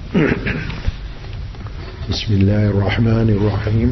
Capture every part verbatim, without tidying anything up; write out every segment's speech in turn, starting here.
بسم الله الرحمن الرحيم.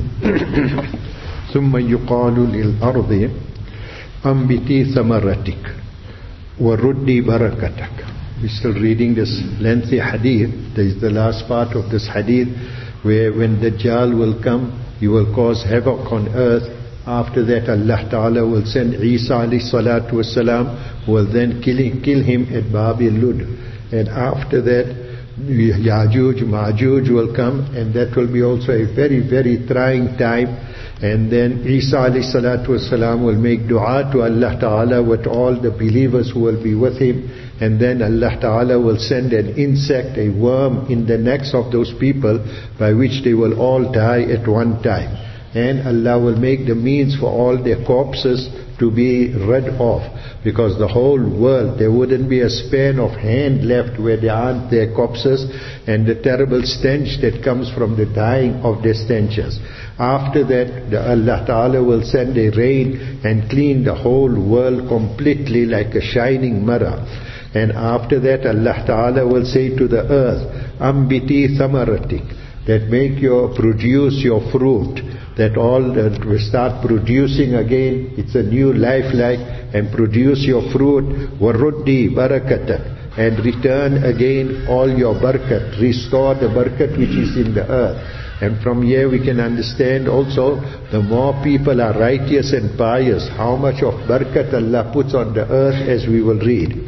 ثم يقال للأرض أنبتي ثمرتك وردي بركتك. We're still reading this lengthy hadith. This is the last part of this hadith, where when Dajjal will come, he will cause havoc on earth. After that, Allah Ta'ala will send Isa alayhi salatu wasalam, who will then kill him, kill him at Babi Lud. And after that, Ya'juj, Ma'juj will come, and that will be also a very, very trying time. And then Isa alayhi salatu wasalam will make dua to Allah Ta'ala with all the believers who will be with him. And then Allah Ta'ala will send an insect, a worm in the necks of those people, by which they will all die at one time. And Allah will make the means for all their corpses to be rid of, because the whole world, there wouldn't be a span of hand left where there aren't their corpses, and the terrible stench that comes from the dying of their stenches. After that, the Allah Ta'ala will send a rain and clean the whole world completely like a shining mirror. And after that, Allah Ta'ala will say to the earth, Ambiti thamaratik, that make your, produce your fruit, that all that will start producing again. It's a new lifelike, and produce your fruit. Waruddi barakatak, and return again all your barakat, restore the barakat which is in the earth. And from here we can understand also, the more people are righteous and pious, how much of barakat Allah puts on the earth, as we will read.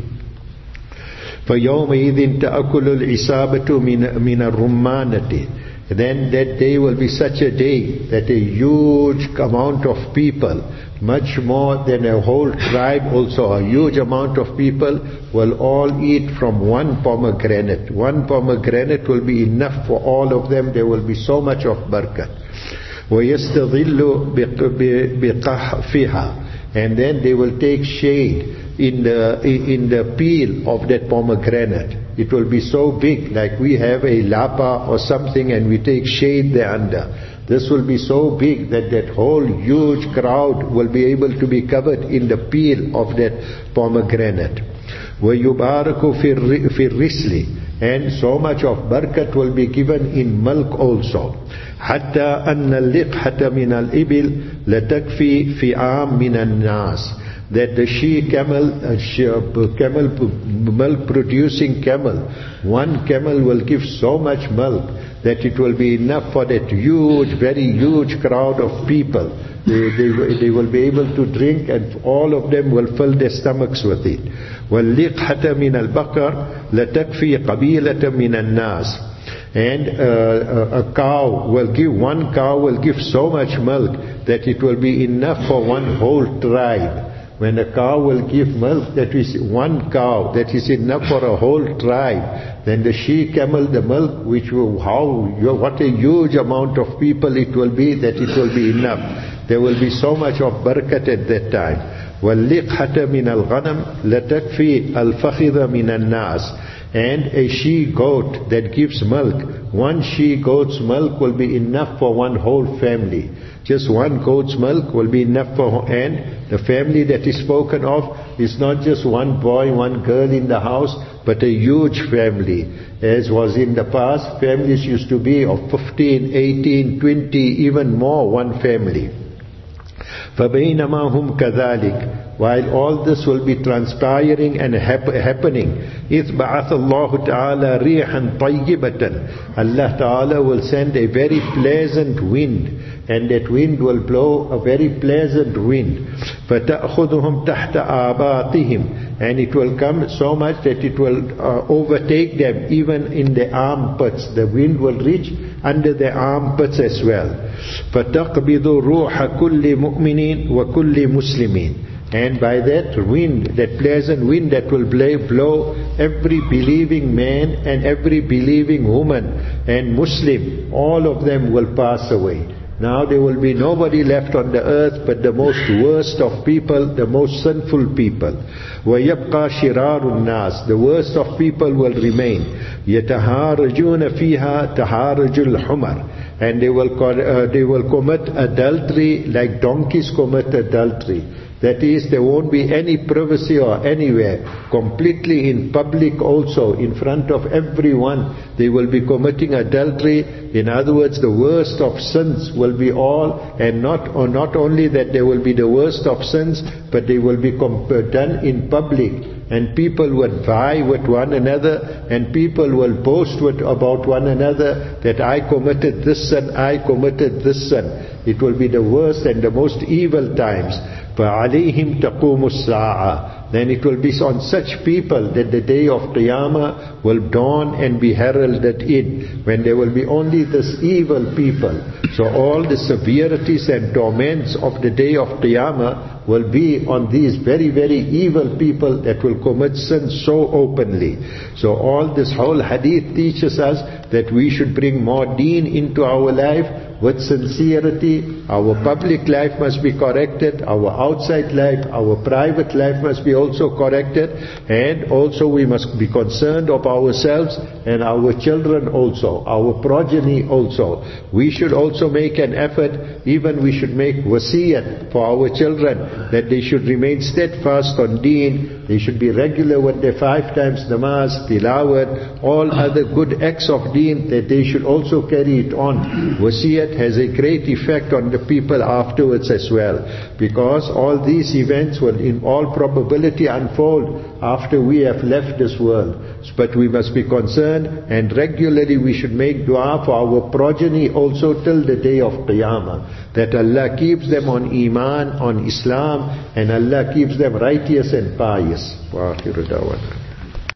فَيَوْمَئِذٍ تَأْكُلُ الْعِصَابَةُ مِنَ الرُّمَّانَةِ. Then that day will be such a day that a huge amount of people, much more than a whole tribe also, a huge amount of people will all eat from one pomegranate. One pomegranate will be enough for all of them. There will be so much of barakat. وَيَسْتَظِلُّ بِقَحْفِهَا. And then they will take shade in the in the peel of that pomegranate. It will be so big, like we have a lapa or something and we take shade there under. This will be so big that that whole huge crowd will be able to be covered in the peel of that pomegranate. وَيُبَارَكُ فِي الرِّسْلِ. And so much of barakat will be given in milk also. حَتَّى أَنَّ اللِّقْحَةَ مِنَ الْإِبِلِ لَتَكْفِي فِعَامٍ مِنَ النَّاسِ. That the she camel, uh, she, uh, camel, milk producing camel, one camel will give so much milk that it will be enough for that huge, very huge crowd of people. They, they, they will be able to drink, and all of them will fill their stomachs with it. وَاللِّقْحَةَ مِنَ الْبَقَرِ لَتَكْفِي قَبِيلَةً مِنَ النَّاسِ. And uh, a cow will give, one cow will give so much milk that it will be enough for one whole tribe. When a cow will give milk, that is one cow, that is enough for a whole tribe. Then the she camel, the milk, which will, how, what a huge amount of people it will be, that it will be enough. There will be so much of barakat at that time. وَاللِّقْحَةَ مِنَ الْغَنَمِ لَتَكْفِي الْفَخِذَ مِنَ النَّاسِ. And a she goat that gives milk, one she goat's milk will be enough for one whole family. Just one goat's milk will be enough for, and the family that is spoken of is not just one boy, one girl in the house, but a huge family. As was in the past, families used to be of fifteen, eighteen, twenty, even more, one family. فَبَيْنَمَا هُمْ كَذَلِكَ. While all this will be transpiring and hap- happening, إِذْ بَعَثَ اللَّهُ تَعَالَى رِيحًا طَيِّبَةً. Allah Ta'ala will send a very pleasant wind, and that wind will blow a very pleasant wind. فَتَأْخُذُهُمْ تَحْتَ آبَاطِهِمْ. And it will come so much that it will uh, overtake them even in the armpits. The wind will reach under the armpits as well. فَتَقْبِضُ رُوحَ كُلِّ مُؤْمِنٍ وَكُلِّ مُسْلِمٍ. And by that wind, that pleasant wind that will blow, every believing man and every believing woman and Muslim, all of them will pass away. Now there will be nobody left on the earth but the most worst of people, the most sinful people. وَيَبْقَى شِرَارُ النَّاسِ. The worst of people will remain. يَتَهَارَجُونَ فِيهَا تَهَارَجُ الْحُمَرِ. And they will, uh, they will commit adultery like donkeys commit adultery. That is, there won't be any privacy or anywhere. Completely in public also, in front of everyone, they will be committing adultery. In other words, the worst of sins will be all, and not, or not only that they will be the worst of sins, but they will be comp- done in public. And people will vie with one another, and people will boast with, about one another, that I committed this sin, I committed this sin. It will be the worst and the most evil times. فَعَلَيْهِمْ تَقُومُ السَّاعَةِ Then it will be on such people that the day of Qiyamah will dawn and be heralded in, when there will be only this evil people. So all the severities and torments of the day of Qiyamah will be on these very, very evil people that will commit sin so openly. So all this whole hadith teaches us that we should bring more deen into our life with sincerity. Our public life must be corrected, our outside life, our private life must be also corrected, and also we must be concerned of ourselves and our children also, our progeny also. We should also make an effort, even we should make wasiyat for our children, that they should remain steadfast on deen, they should be regular with their five times namaz, tilawat, all other good acts of deen, that they should also carry it on. Wasiyat has a great effect on the people afterwards as well, because all these events will in all probability unfold after we have left this world. But we must be concerned, and regularly we should make dua for our progeny also till the day of Qiyamah, that Allah keeps them on Iman, on Islam, and Allah keeps them righteous and pious. Wa akhiru da'wana.